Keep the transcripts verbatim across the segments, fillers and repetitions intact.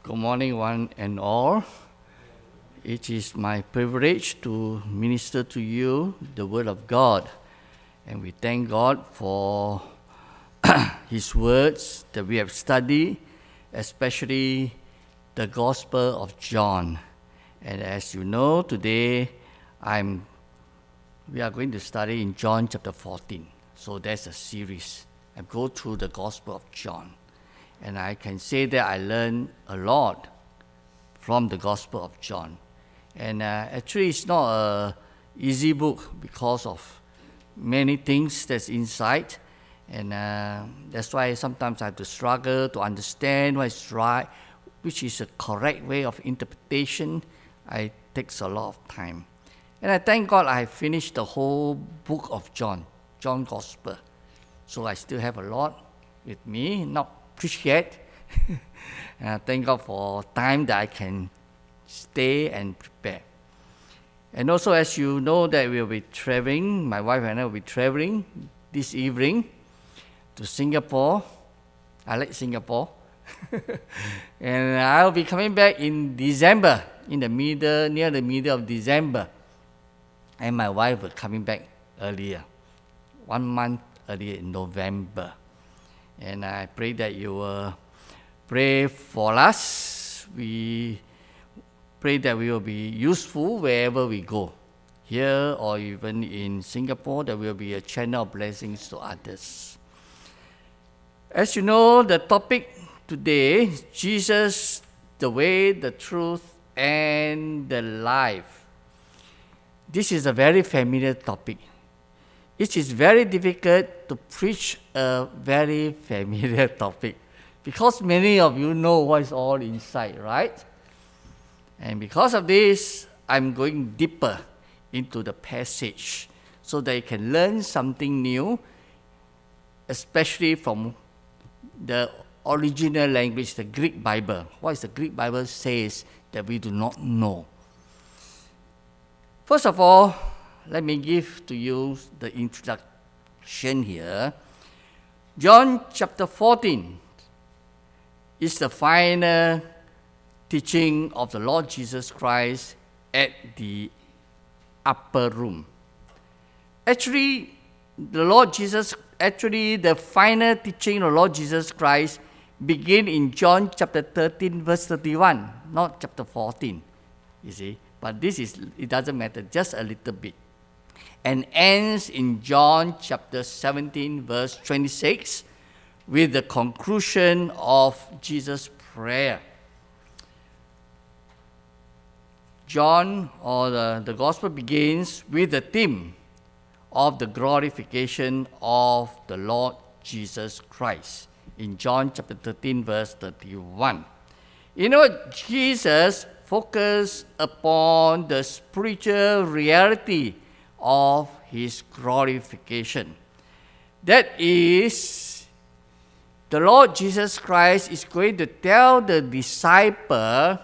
Good morning, one and all. It is my privilege to minister to you the Word of God. And we thank God for His words that we have studied, especially the Gospel of John. And as you know, today I'm, we are going to study in John chapter fourteen. So that's a series. I go through the Gospel of John. And I can say that I learned a lot from the Gospel of John. And uh, actually it's not an easy book because of many things that's inside. And uh, that's why sometimes I have to struggle to understand what is right, which is a correct way of interpretation. It takes a lot of time. And I thank God I finished the whole book of John, John Gospel. So I still have a lot with me, not preached yet. And I thank God for time that I can stay and prepare. And also, as you know, that we'll be traveling, my wife and I will be traveling this evening to Singapore. I like Singapore. And I'll be coming back in December, in the middle, near the middle of December. And my wife will coming back earlier, one month earlier in November. And I pray that you will pray for us. We pray that we will be useful wherever we go, here or even in Singapore, that will be a channel of blessings to others. As you know, the topic today, Jesus, the way, the truth, and the life. This is a very familiar topic. It is very difficult to preach a very familiar topic because many of you know what is all inside, right? And because of this, I'm going deeper into the passage so that you can learn something new, especially from the original language, the Greek Bible. What is the Greek Bible says that we do not know. First of all, let me give to you the introduction here. John chapter fourteen is the final teaching of the Lord Jesus Christ at the upper room. Actually, the Lord Jesus, actually the final teaching of the Lord Jesus Christ begin in John chapter thirteen, verse thirty-one, not chapter fourteen, you see. But this is, it doesn't matter, just a little bit. And ends in John chapter seventeen, verse twenty-six, with the conclusion of Jesus' prayer. John, or the, the Gospel begins with the theme of the glorification of the Lord Jesus Christ in John chapter thirteen, verse thirty-one. You know, Jesus focused upon the spiritual reality of his glorification. That is, the Lord Jesus Christ is going to tell the disciple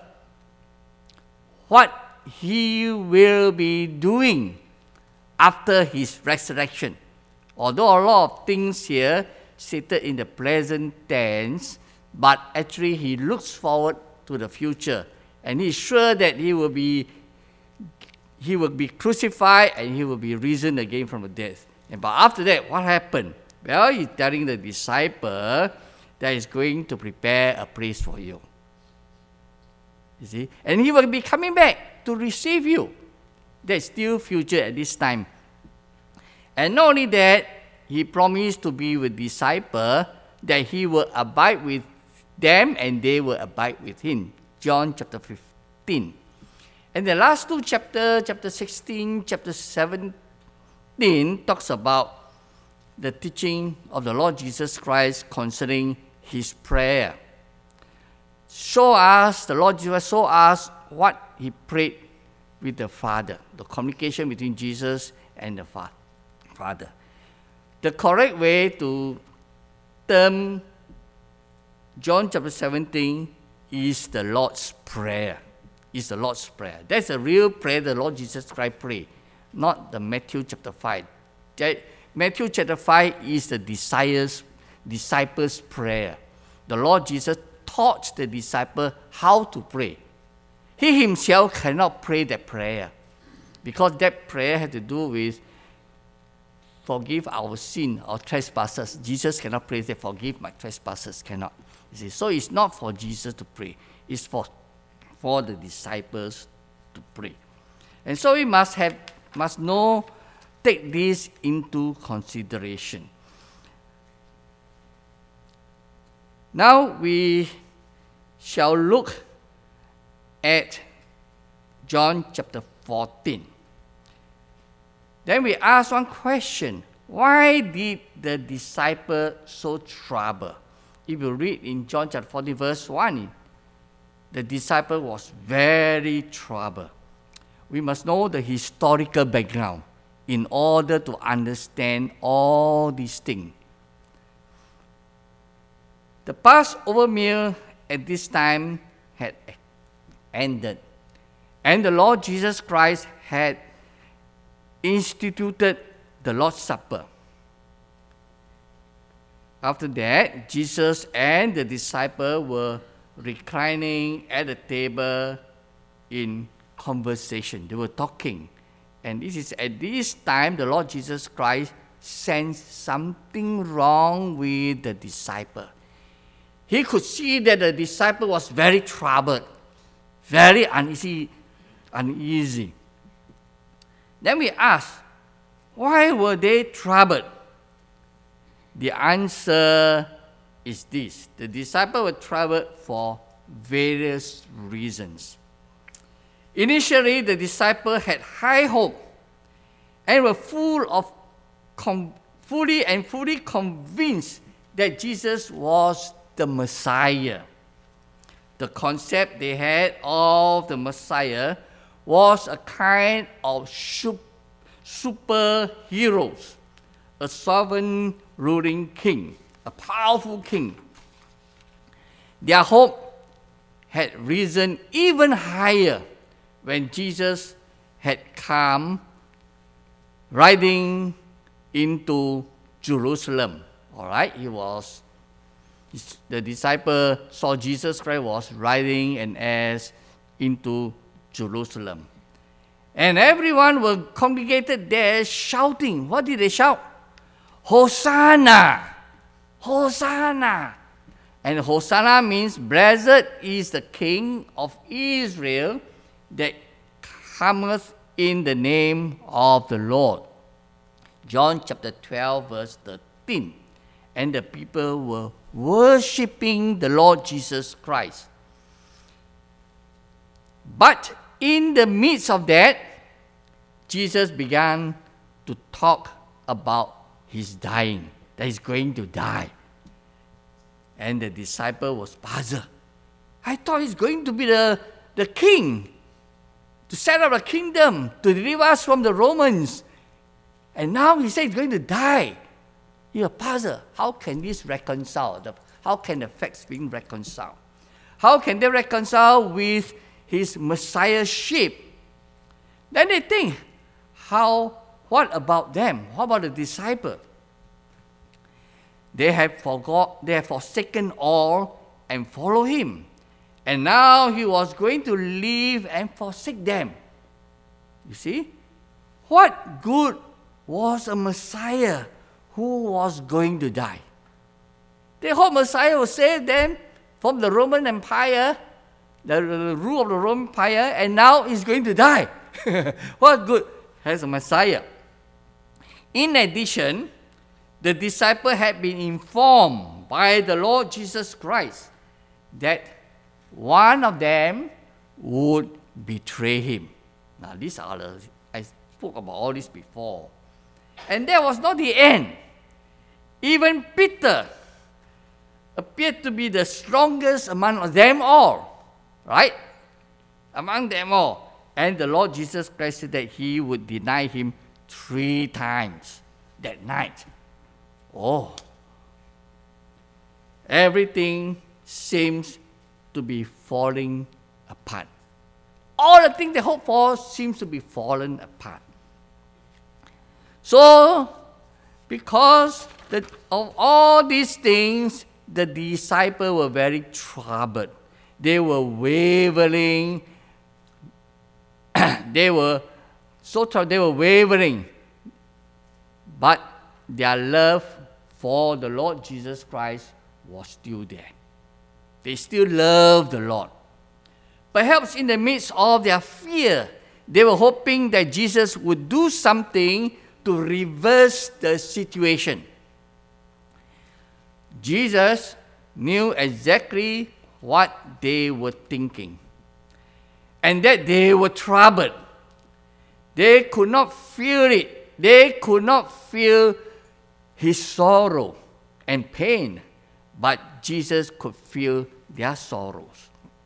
what he will be doing after his resurrection. Although a lot of things here stated in the present tense, but actually he looks forward to the future, and he's sure that he will be he will be crucified and he will be risen again from the dead. And but after that, what happened? Well, he's telling the disciple that he's going to prepare a place for you. You see? And he will be coming back to receive you. That's still future at this time. And not only that, he promised to be with disciple, that he will abide with them and they will abide with him. John chapter fifteen. And the last two chapters, chapter sixteen, chapter seventeen, talks about the teaching of the Lord Jesus Christ concerning his prayer. Show us, the Lord Jesus show us what he prayed with the Father, the communication between Jesus and the Father. The correct way to term John chapter seventeen is the Lord's Prayer. Is the Lord's Prayer. That's a real prayer the Lord Jesus Christ prayed, not the Matthew chapter five. That Matthew chapter five is the desires, disciples' prayer. The Lord Jesus taught the disciple how to pray. He himself cannot pray that prayer because that prayer had to do with forgive our sin or trespasses. Jesus cannot pray that forgive my trespasses, cannot. You see, so it's not for Jesus to pray. It's for, for the disciples to pray. And so we must have must know, take this into consideration. Now we shall look at John chapter fourteen. Then we ask one question. Why did the disciple so trouble? If you read in John chapter fourteen verse one, the disciple was very troubled. We must know the historical background in order to understand all these things. The Passover meal at this time had ended, and the Lord Jesus Christ had instituted the Lord's Supper. After that, Jesus and the disciple were reclining at the table in conversation. They were talking. And this is at this time the Lord Jesus Christ sensed something wrong with the disciple. He could see that the disciple was very troubled, very uneasy, uneasy. Then we ask, why were they troubled? The answer is this. The disciples were troubled for various reasons. Initially, the disciples had high hope and were full of com- fully and fully convinced that Jesus was the Messiah. The concept they had of the Messiah was a kind of superhero, a sovereign ruling king, a powerful king. Their hope had risen even higher when Jesus had come riding into Jerusalem. All right, he was, the disciple saw Jesus Christ was riding an ass into Jerusalem. And everyone was congregated there shouting. What did they shout? Hosanna! Hosanna! And Hosanna means, blessed is the King of Israel that cometh in the name of the Lord. John chapter twelve, verse thirteen. And the people were worshipping the Lord Jesus Christ. But in the midst of that, Jesus began to talk about his dying, that he's going to die. And the disciple was puzzled. I thought he's going to be the, the king, to set up a kingdom, to deliver us from the Romans. And now he said he's going to die. You're puzzled. How can this reconcile? How can the facts be reconciled? How can they reconcile with his messiahship? Then they think, how, what about them? What about the disciple? They have forgot, they have forsaken all and follow him. And now he was going to leave and forsake them. You see? What good was a Messiah who was going to die? They hope Messiah will save them from the Roman Empire, the, the rule of the Roman Empire, and now he's going to die. What good has a Messiah? In addition, the disciple had been informed by the Lord Jesus Christ that one of them would betray him. Now, these are the, I spoke about all this before. And that was not the end. Even Peter appeared to be the strongest among them all, right? Among them all. And the Lord Jesus Christ said that he would deny him three times that night. Oh, everything seems to be falling apart. All the things they hoped for seems to be falling apart. So, because the, of all these things, the disciples were very troubled. They were wavering. they were so troubled, they were wavering. But their love for the Lord Jesus Christ was still there. They still loved the Lord. Perhaps in the midst of their fear, they were hoping that Jesus would do something to reverse the situation. Jesus knew exactly what they were thinking, and that they were troubled. They could not feel it. They could not feel his sorrow and pain, but Jesus could feel their sorrows.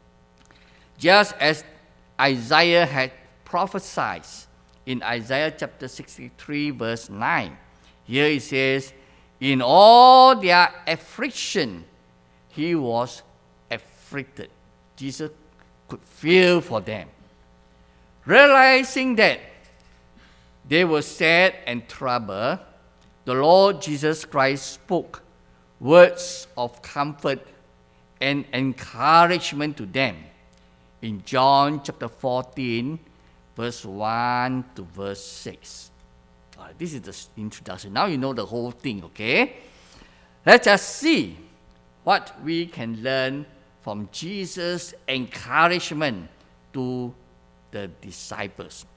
Just as Isaiah had prophesied in Isaiah chapter sixty-three, verse nine. Here it says, in all their affliction, he was afflicted. Jesus could feel for them. Realizing that they were sad and troubled, the Lord Jesus Christ spoke words of comfort and encouragement to them in John chapter fourteen, verse one to verse six. Uh, this is the introduction. Now you know the whole thing, okay? Let us see what we can learn from Jesus' encouragement to the disciples.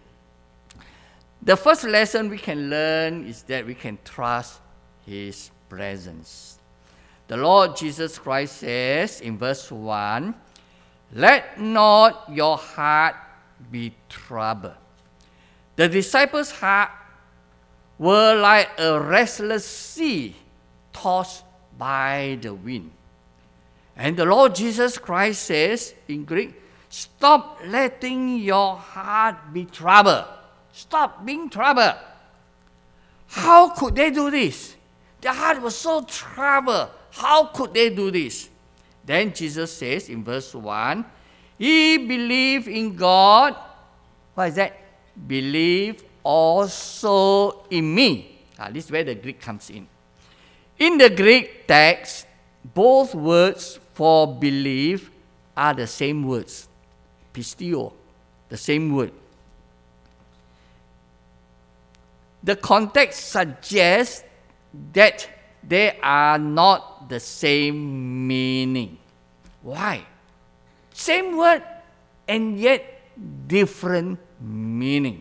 The first lesson we can learn is that we can trust his presence. The Lord Jesus Christ says in verse one, let not your heart be troubled. The disciples' heart were like a restless sea tossed by the wind. And the Lord Jesus Christ says in Greek, stop letting your heart be troubled. Stop being troubled. How could they do this? Their heart was so troubled. How could they do this? Then Jesus says in verse one, ye believe in God. What is that? Believe also in me. Ah, this is where the Greek comes in. In the Greek text, both words for believe are the same words. Pistio, the same word. The context suggests that they are not the same meaning. Why? Same word and yet different meaning.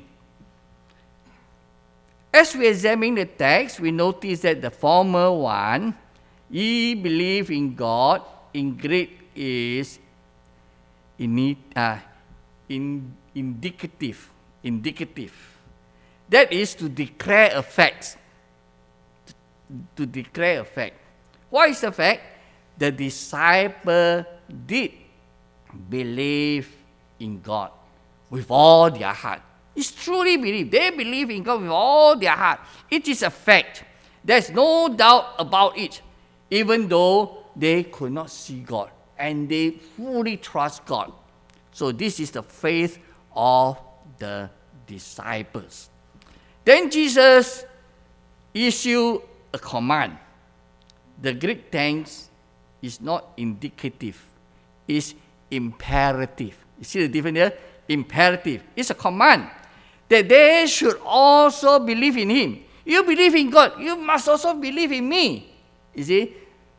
As we examine the text, we notice that the former one, ye believe in God, in Greek is in, uh, in, indicative. Indicative. That is to declare a fact. To declare a fact. What is the fact? The disciple did believe in God with all their heart. It's truly believe. They believe in God with all their heart. It is a fact. There's no doubt about it, even though they could not see God and they fully trust God. So this is the faith of the disciples. Then Jesus issued a command. The Greek tense is not indicative, it's imperative. You see the difference here? Imperative. It's a command that they should also believe in him. You believe in God, you must also believe in me. You see?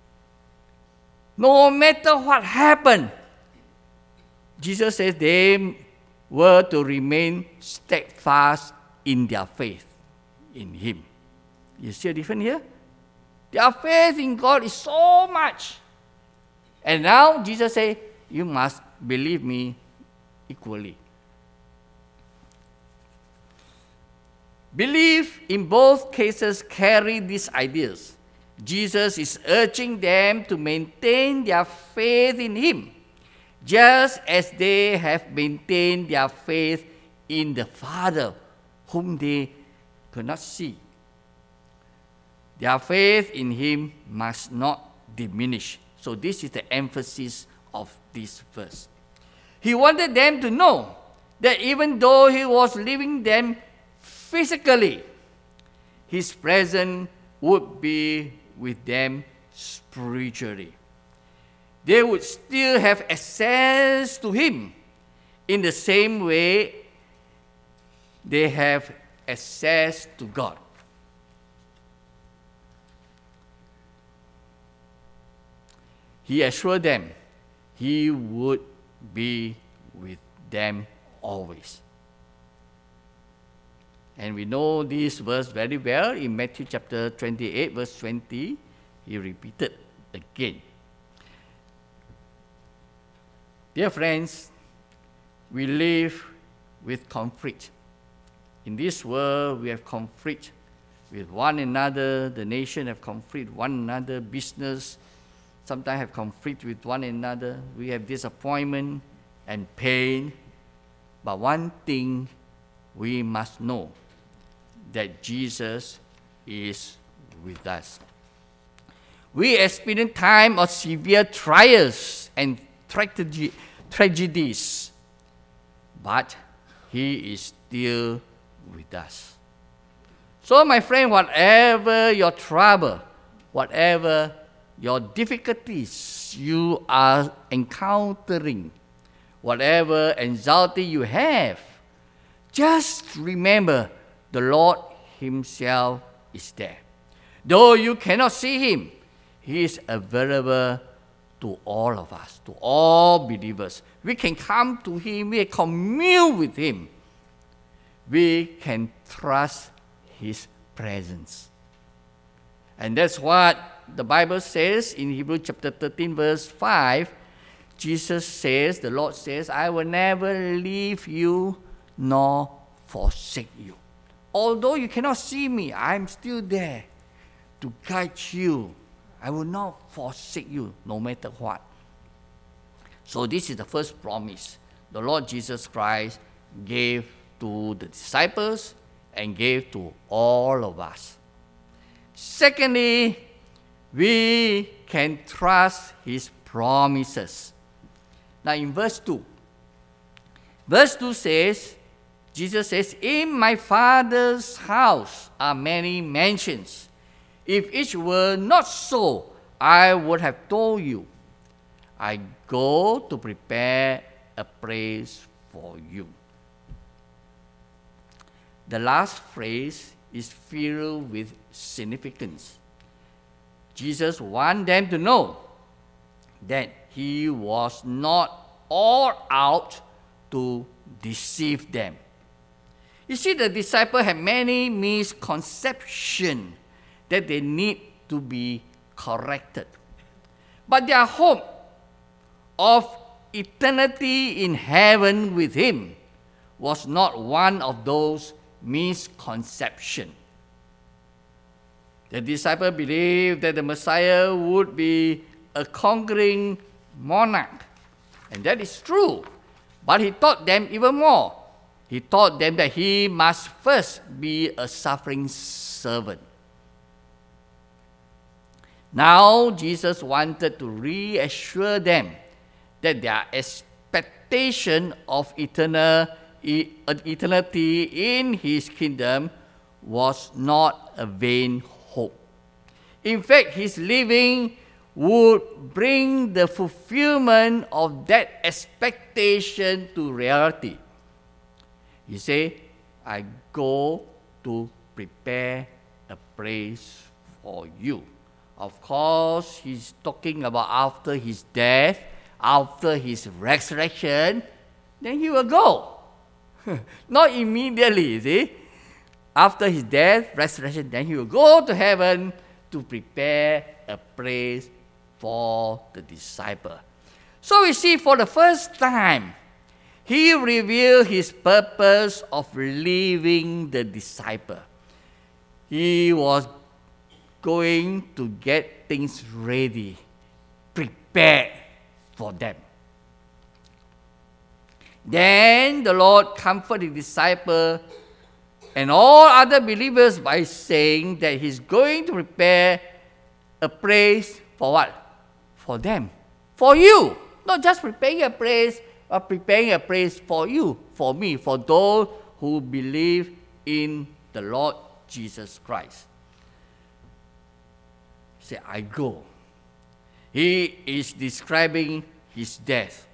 No matter what happened, Jesus says they were to remain steadfast in their faith in him. You see the difference here? Their faith in God is so much. And now Jesus says, you must believe me equally. Belief in both cases carry these ideas. Jesus is urging them to maintain their faith in him, just as they have maintained their faith in the Father, whom they could not see. Their faith in him must not diminish. So this is the emphasis of this verse. He wanted them to know that even though he was leaving them physically, his presence would be with them spiritually. They would still have access to Him in the same way they have access to God. He assured them He would be with them always. And we know this verse very well in Matthew chapter twenty-eight, verse twenty. He repeated again. Dear friends, we live with conflict. In this world, we have conflict with one another. The nation have conflict with one another. Business sometimes have conflict with one another. We have disappointment and pain. But one thing we must know, that Jesus is with us. We experience times of severe trials and tragedy, tragedies, but He is still with us. So, my friend, whatever your trouble, whatever your difficulties you are encountering, whatever anxiety you have, just remember the Lord Himself is there. Though you cannot see Him, He is available to all of us, to all believers. We can come to Him, we can commune with Him. We can trust His presence. And that's what the Bible says in Hebrews chapter thirteen, verse five. Jesus says, the Lord says, I will never leave you nor forsake you. Although you cannot see me, I'm still there to guide you. I will not forsake you no matter what. So this is the first promise the Lord Jesus Christ gave to the disciples and gave to all of us. Secondly, we can trust His promises. Now in verse two, verse two says, Jesus says, in my Father's house are many mansions. If each were not so, I would have told you. I go to prepare a place for you. The last phrase is filled with significance. Jesus wants them to know that He was not all out to deceive them. You see, the disciples had many misconceptions that they need to be corrected. But their hope of eternity in heaven with Him was not one of those misconceptions. The disciples believed that the Messiah would be a conquering monarch. And that is true. But He taught them even more. He taught them that He must first be a suffering servant. Now, Jesus wanted to reassure them that their expectation of eternal, eternity in His kingdom was not a vain hope. In fact, His living would bring the fulfillment of that expectation to reality. He said, I go to prepare a place for you. Of course, He's talking about after His death, after His resurrection, then He will go. Not immediately, you see. After His death, resurrection, then He will go to heaven to prepare a place for the disciple. So we see for the first time, He revealed His purpose of leaving the disciple. He was going to get things ready, prepared for them. Then the Lord comforted the disciple and all other believers by saying that He's going to prepare a place for what? For them. For you. Not just preparing a place, but preparing a place for you, for me, for those who believe in the Lord Jesus Christ. Say, I go. He is describing his death.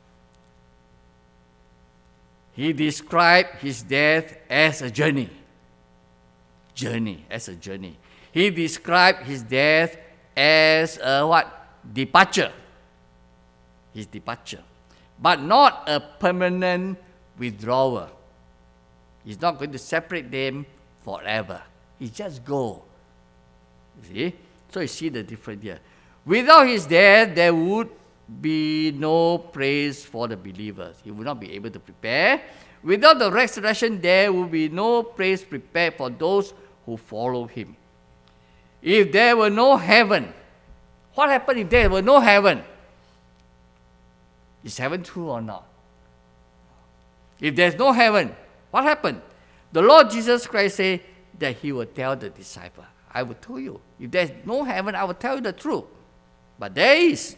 He described his death as a journey. Journey, as a journey. He described his death as a what? Departure. His departure. But not a permanent withdrawal. He's not going to separate them forever. He just go. You see? So you see the difference here. Without his death, there would be no praise for the believers. He would not be able to prepare. Without the resurrection, there will be no praise prepared for those who follow him. If there were no heaven, what happened if there were no heaven? Is heaven true or not? If there's no heaven, what happened? The Lord Jesus Christ said that he will tell the disciple, I will tell you. If there's no heaven, I will tell you the truth. But there is.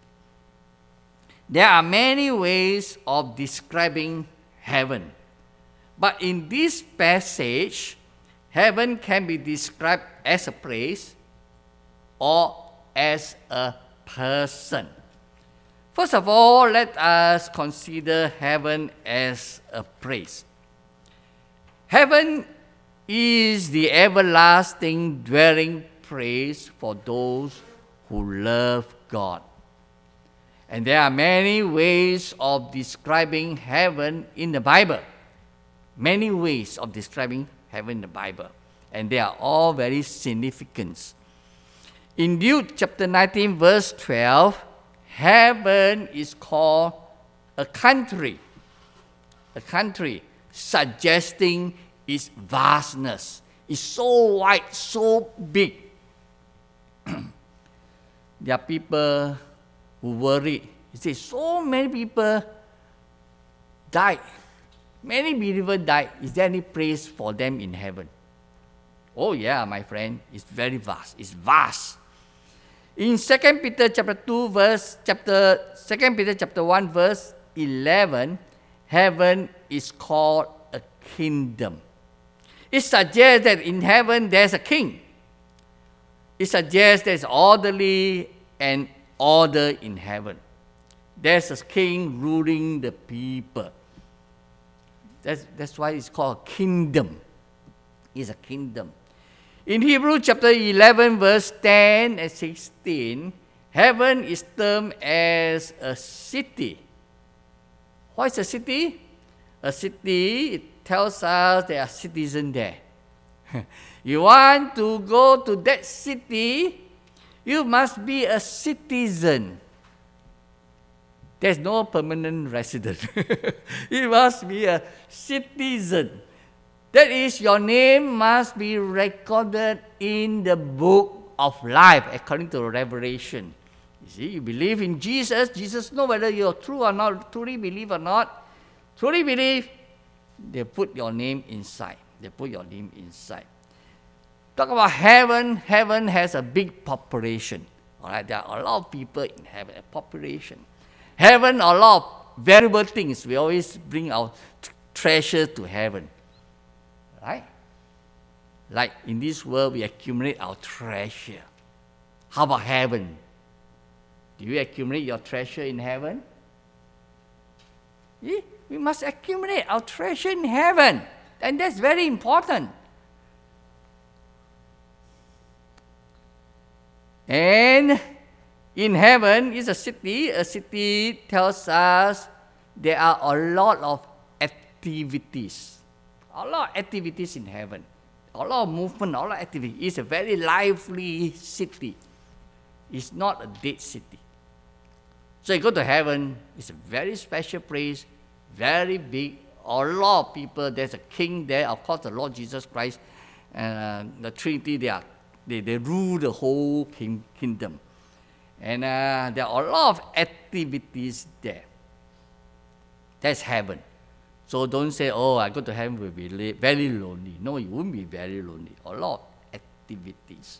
There are many ways of describing heaven. But in this passage, heaven can be described as a place or as a person. First of all, let us consider heaven as a place. Heaven is the everlasting dwelling place for those who love God. And there are many ways of describing heaven in the Bible. Many ways of describing heaven in the Bible. And they are all very significant. In Luke chapter nineteen, verse twelve, heaven is called a country. A country, suggesting its vastness. It's so wide, so big. There are people who worried. He says, so many people died. Many believers died. Is there any place for them in heaven? Oh yeah, my friend. It's very vast. It's vast. In Second Peter chapter two, verse chapter Second Peter chapter one, verse eleven, heaven is called a kingdom. It suggests that in heaven there's a king. It suggests there's orderly and order in heaven. There's a king ruling the people. That's, that's why it's called a kingdom. It's a kingdom. In Hebrews chapter eleven, verse ten and sixteen, heaven is termed as a city. What is a city? A city, it tells us there are citizens there. You want to go to that city, you must be a citizen. There's no permanent resident. You must be a citizen. That is, your name must be recorded in the book of life, according to Revelation. You see, you believe in Jesus. Jesus knows whether you're true or not, truly believe or not. Truly believe, they put your name inside. They put your name inside. Talk about heaven. Heaven has a big population. All right, there are a lot of people in heaven, a population. Heaven, a lot of valuable things. We always bring our t- treasure to heaven. Right? Like in this world, we accumulate our treasure. How about heaven? Do you accumulate your treasure in heaven? Yeah, we must accumulate our treasure in heaven. And that's very important. And in heaven is a city. A city tells us there are a lot of activities. A lot of activities in heaven. A lot of movement, a lot of activity. It's a very lively city. It's not a dead city. So you go to heaven, it's a very special place, very big. A lot of people, there's a king there, of course the Lord Jesus Christ, and uh, the Trinity, they, are, they, they rule the whole king, kingdom. And uh, there are a lot of activities there. That's heaven. So don't say, oh, I go to heaven will be very lonely. No, you won't be very lonely. A lot of activities.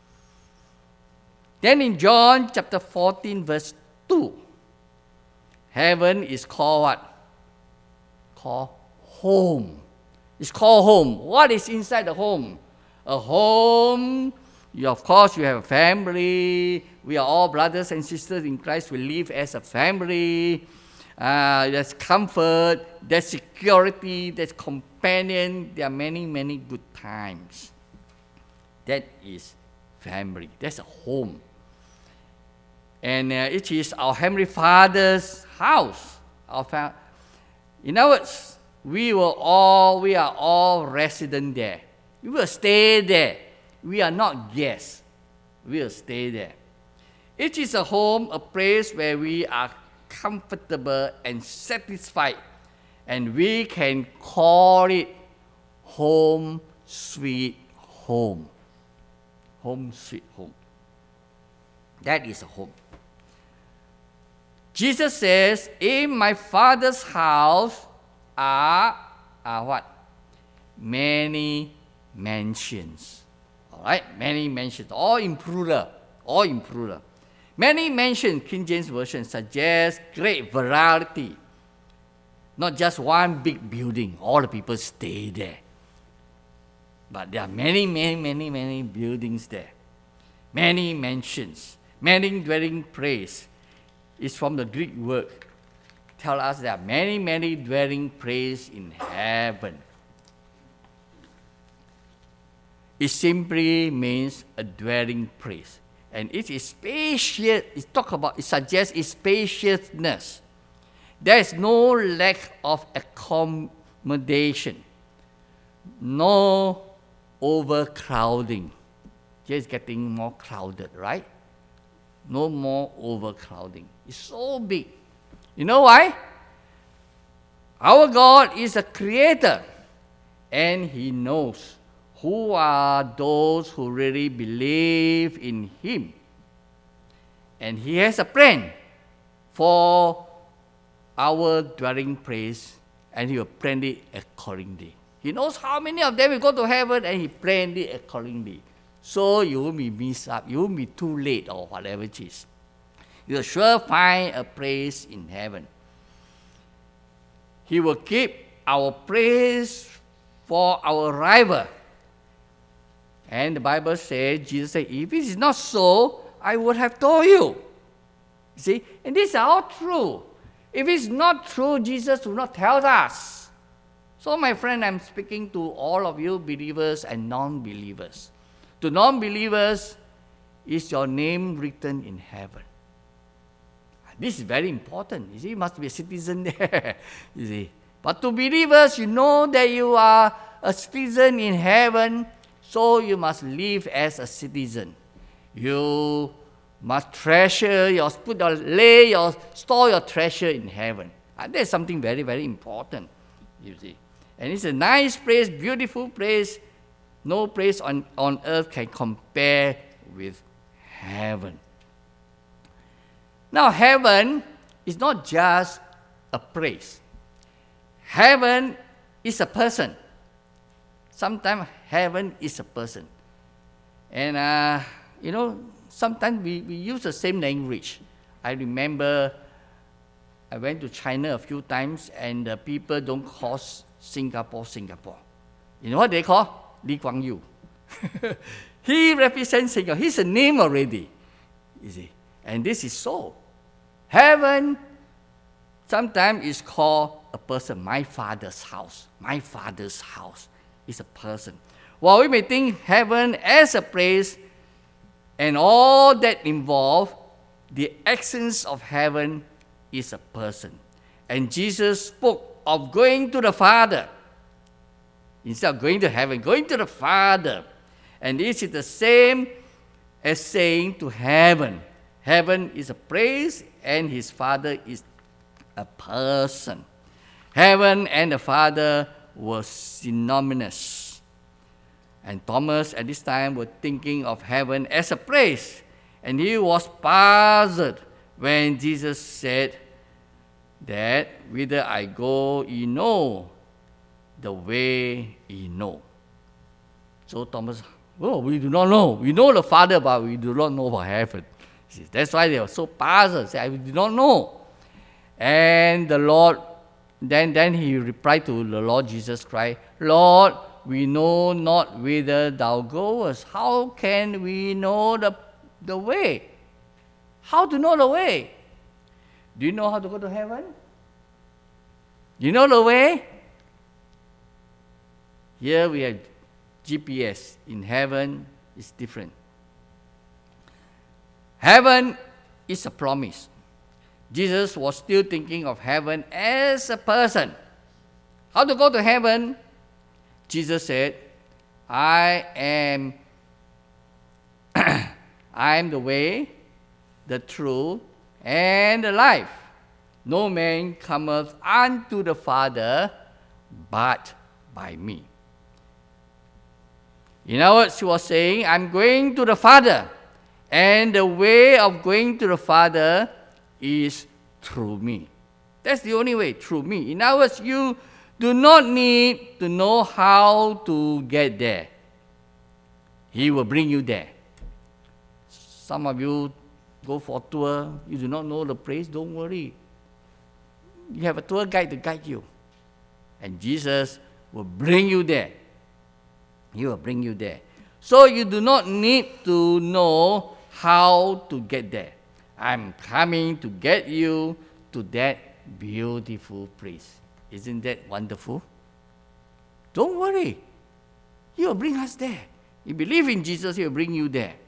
Then in John chapter fourteen, verse two, heaven is called what? Called home. It's called home. What is inside the home? A home, you, of course, you have a family We are all brothers and sisters in Christ. We live as a family. Uh, there's comfort, there's security, there's companion. There are many, many good times. That is family. That's a home. And uh, it is our Heavenly Father's house. Our fa- In other words, we will all, we are all resident there. We will stay there. We are not guests. We will stay there. It is a home, a place where we are comfortable and satisfied, and we can call it home sweet home. Home sweet home. That is a home. Jesus says, in my Father's house are, are what? Many mansions. All right? Many mansions. All in plural. All in plural. Many mansions, King James Version, suggests great variety. Not just one big building. All the people stay there. But there are many, many, many, many buildings there. Many mansions. Many dwelling place. It's from the Greek word. Tell us there are many, many dwelling places in heaven. It simply means a dwelling place. And it is spacious. It talk about, it suggests its spaciousness. There is no lack of accommodation. No overcrowding. Just getting more crowded, right? No more overcrowding. It's so big. You know why? Our God is a creator, and He knows who are those who really believe in Him. And He has a plan for our dwelling place, and He will plan it accordingly. He knows how many of them will go to heaven, and He planned it accordingly. So you won't be missed up, you won't be too late or whatever it is. You'll sure find a place in heaven. He will keep our place for our arrival. And the Bible says, Jesus said, if it is not so, I would have told you. You see, and this is all true. If it's not true, Jesus will not tell us. So my friend, I'm speaking to all of you believers and non-believers. To non-believers, is your name written in heaven? This is very important. You see, you must be a citizen there. You see. But to believers, you know that you are a citizen in heaven, so you must live as a citizen. You must treasure your, put your, lay your, store your treasure in heaven. And that's something very, very important. You see. And it's a nice place, beautiful place. No place on, on earth can compare with heaven. Now, heaven is not just a place. Heaven is a person. Sometimes heaven is a person. And, uh, you know, sometimes we, we use the same language. I remember I went to China a few times, and the people don't call Singapore, Singapore. You know what they call? Lee Kuan Yew. He represents Singapore. He's a name already. You see. And this is so. Heaven sometimes is called a person. My Father's house. My Father's house is a person. While we may think heaven as a place and all that involved, the essence of heaven is a person. And Jesus spoke of going to the Father. Instead of going to heaven, going to the Father. And this is the same as saying to heaven. Heaven is a place, and His Father is a person. Heaven and the Father were synonymous. And Thomas at this time was thinking of heaven as a place. And he was puzzled when Jesus said that, whither I go, ye know, the way ye know. So Thomas, oh, we do not know. We know the Father, but we do not know about heaven. See, that's why they were so puzzled. Say, we do not know. And the Lord, then, then he replied to the Lord Jesus Christ, Lord, we know not whither thou goest. How can we know the, the way? How to know the way? Do you know how to go to heaven? Do you know the way? Here we have G P S. In heaven, it's different. Heaven is a promise. Jesus was still thinking of heaven as a person. How to go to heaven? Jesus said, I am I am the way, the truth, and the life. No man cometh unto the Father but by me. In other words, he was saying, I'm going to the Father, and the way of going to the Father is through me. That's the only way, through me. In other words, you do not need to know how to get there. He will bring you there. Some of you go for a tour, you do not know the place, don't worry. You have a tour guide to guide you. And Jesus will bring you there. He will bring you there. So you do not need to know how to get there. I'm coming to get you to that beautiful place. Isn't that wonderful? Don't worry. He will bring us there. You believe in Jesus, He will bring you there.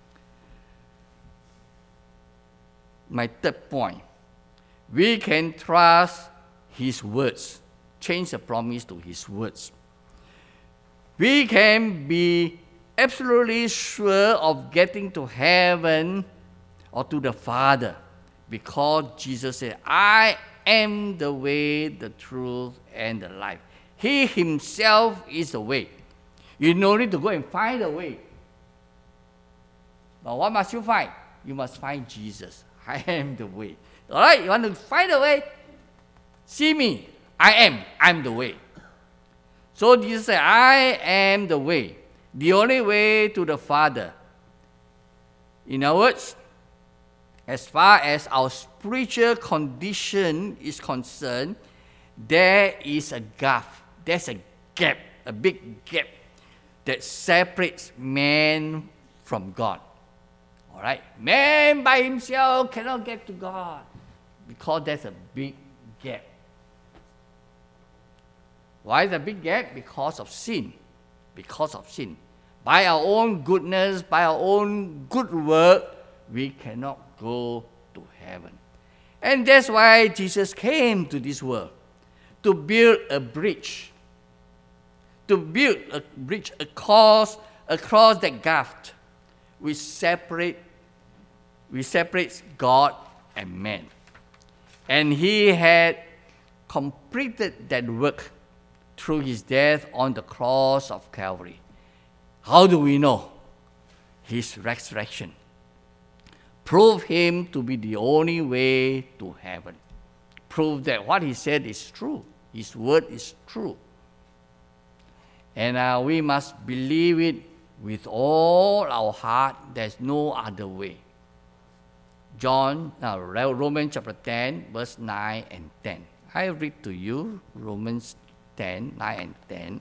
My third point, we can trust His words. Change the promise to His words. We can be absolutely sure of getting to heaven or to the Father because Jesus said, I am the way, the truth, and the life. He Himself is the way. You no need to go and find the way. But what must you find? You must find Jesus. I am the way. All right, you want to find the way? See me. I am. I'm the way. So Jesus said, I am the way, the only way to the Father. In other words, as far as our spiritual condition is concerned, there is a gap. There's a gap, a big gap that separates man from God. All right? Man by himself cannot get to God because there's a big gap. Why is a big gap? Because of sin. Because of sin. By our own goodness, by our own good work, we cannot go to heaven. And that's why Jesus came to this world, to build a bridge. To build a bridge across, across that gap which separate, which separates God and man. And He had completed that work through His death on the cross of Calvary. How do we know? His resurrection proved Him to be the only way to heaven. Prove that what He said is true. His word is true. And uh, we must believe it with all our heart. There's no other way. John, uh, Romans chapter ten, verse nine and ten. I read to you Romans ten, nine and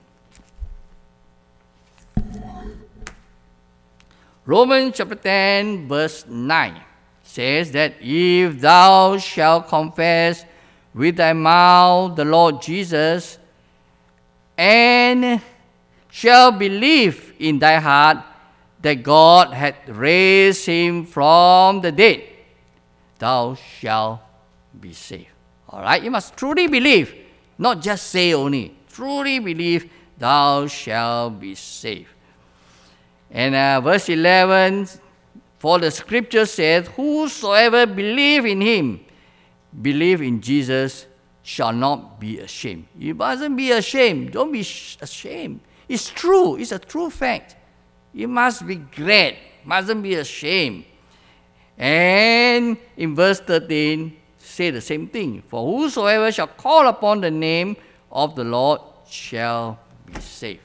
ten. Romans chapter ten, verse nine says that if thou shalt confess with thy mouth the Lord Jesus and shall believe in thy heart that God hath raised Him from the dead, thou shalt be saved. All right, you must truly believe, not just say only. Truly believe, thou shalt be saved. And uh, verse eleven, for the scripture says, whosoever believe in Him, believe in Jesus, shall not be ashamed. You mustn't be ashamed. Don't be ashamed. It's true. It's a true fact. You must be glad. Mustn't be ashamed. And in verse thirteen, say the same thing. For whosoever shall call upon the name of the Lord shall be saved.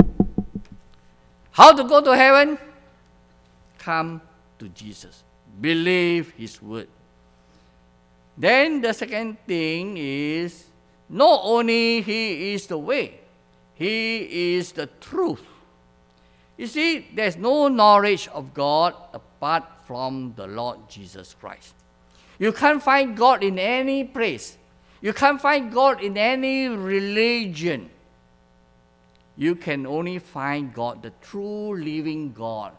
How to go to heaven? Come to Jesus. Believe His word. Then the second thing is, not only He is the way, He is the truth. You see, there's no knowledge of God apart from the Lord Jesus Christ. You can't find God in any place. You can't find God in any religion. You can only find God, the true living God,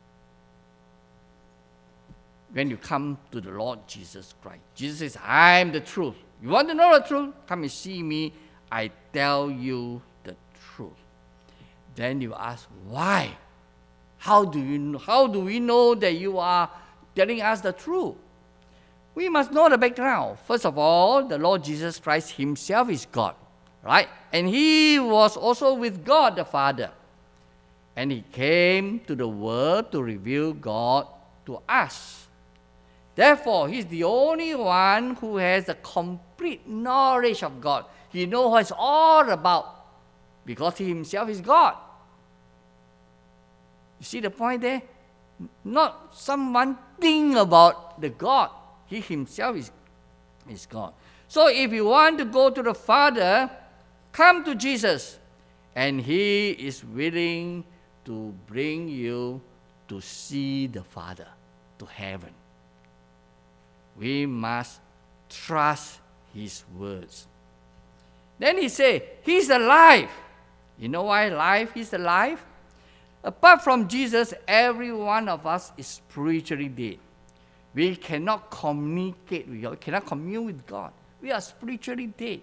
when you come to the Lord Jesus Christ. Jesus says, I am the truth. You want to know the truth? Come and see me. I tell you the truth. Then you ask, why? How do you know, how do we know that you are telling us the truth? We must know the background. First of all, the Lord Jesus Christ himself is God, right? And he was also with God the Father. And he came to the world to reveal God to us. Therefore, he's the only one who has the complete knowledge of God. He knows what it's all about because he himself is God. You see the point there? Not someone think about the God. He himself is, is God. So if you want to go to the Father, come to Jesus. And he is willing to bring you to see the Father, to heaven. We must trust his words. Then he said, he's alive. You know why alive? He's alive. Apart from Jesus, every one of us is spiritually dead. We cannot communicate with God. We cannot commune with God. We are spiritually dead.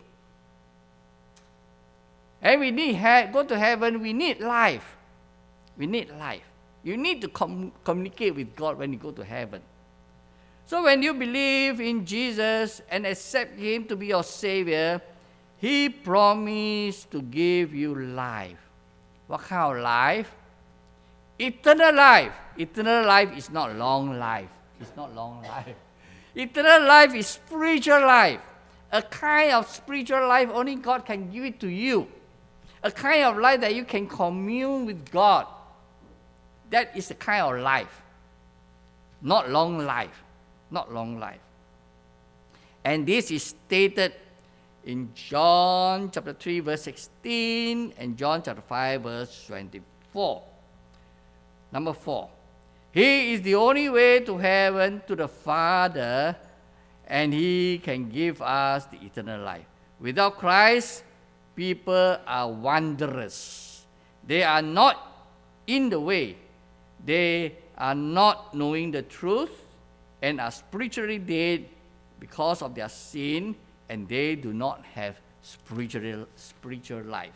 And we need he- go to heaven. We need life. We need life. You need to com- communicate with God when you go to heaven. So when you believe in Jesus and accept him to be your Savior, he promised to give you life. What kind of life? Eternal life. Eternal life is not long life. It's not long life. Eternal life is spiritual life. A kind of spiritual life only God can give it to you. A kind of life that you can commune with God. That is the kind of life. Not long life. Not long life. And this is stated in John chapter three, verse sixteen, and John chapter five, verse twenty-four. Number four, he is the only way to heaven, to the Father, and he can give us the eternal life. Without Christ, people are wanderers. They are not in the way. They are not knowing the truth and are spiritually dead because of their sin, and they do not have spiritual, spiritual life.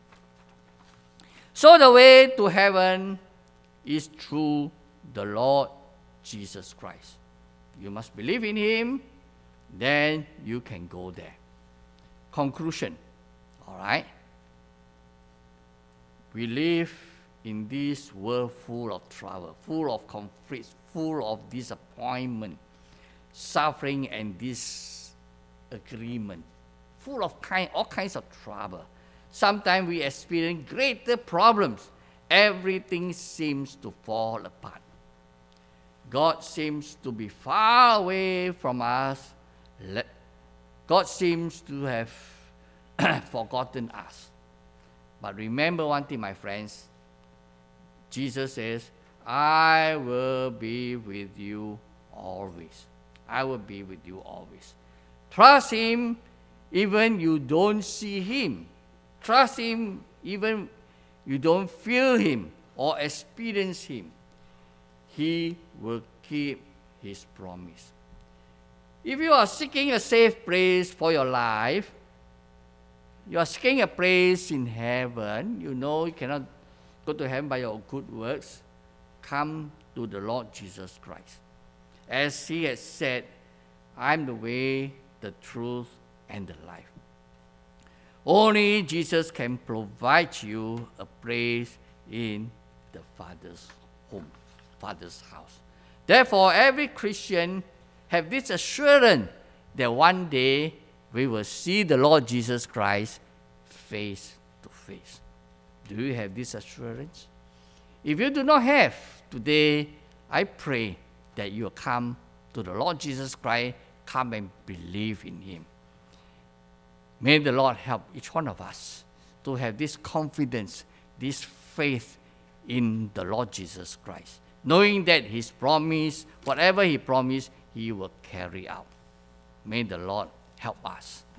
So the way to heaven is through the Lord Jesus Christ. You must believe in him, then you can go there. Conclusion, all right? We live in this world full of trouble, full of conflicts, full of disappointment, suffering, and disagreement, full of kind, all kinds of trouble. Sometimes we experience greater problems. Everything seems to fall apart. God seems to be far away from us. God seems to have forgotten us. But remember one thing, my friends. Jesus says, I will be with you always. I will be with you always. Trust him even you don't see him. Trust him even you don't feel him or experience him. He will keep his promise. If you are seeking a safe place for your life, you are seeking a place in heaven, you know you cannot go to heaven by your good works, come to the Lord Jesus Christ. As he has said, I am the way, the truth, and the life. Only Jesus can provide you a place in the Father's home, Father's house. Therefore, every Christian have this assurance that one day we will see the Lord Jesus Christ face to face. Do you have this assurance? If you do not have, today I pray that you will come to the Lord Jesus Christ, come and believe in him. May the Lord help each one of us to have this confidence, this faith in the Lord Jesus Christ. knowing that His promise, whatever He promised, He will carry out. May the Lord help us.